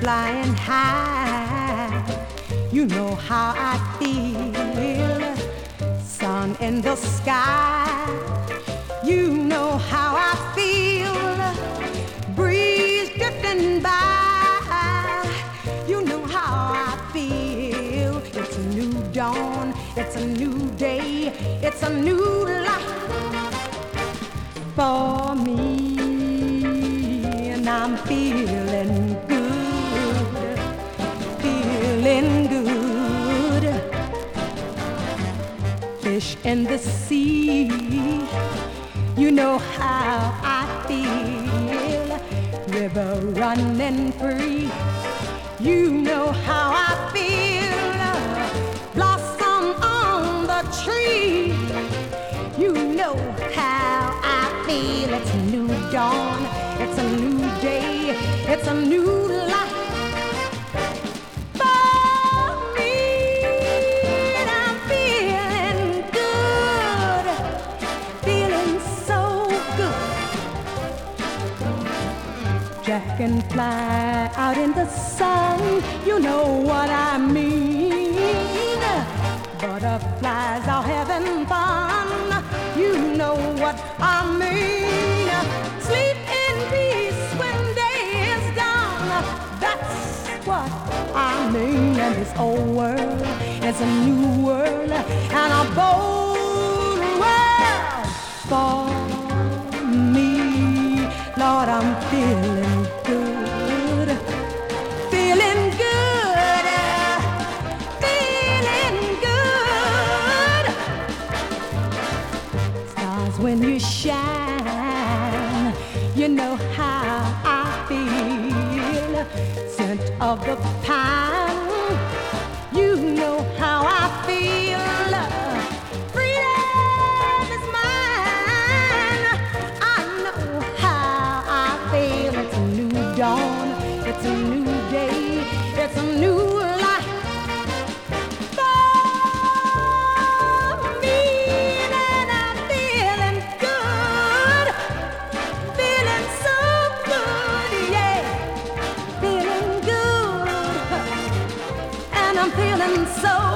flying high. You know how I feel. Sun in the sky. You know how I feel. Breeze drifting by. You know how I feel. It's a new dawn. It's a new day. It's a new life for me. And I'm feeling good. Feeling good. Fish in the sea. You know how I feel. River running free. You know how I feel. Blossom on the tree. You know how I feel. It's a new dawn. It's a new day. It's a new life. Dragonfly out in the sun, you know what I mean. Butterflies are having fun, you know what I mean. Sleep in peace when day is done, that's what I mean. And this old world is a new world and a bold world for me. Lord, I'm feeling good, feeling good, feeling good. Stars, when you shine, you know how I feel. Scent of the pine, you know how I feel. Freedom is mine. I know how I feel. It's a new dawn. It's a new day. It's a new life for me. And I'm feeling good. Feeling so good, yeah. Feeling good. And I'm feeling so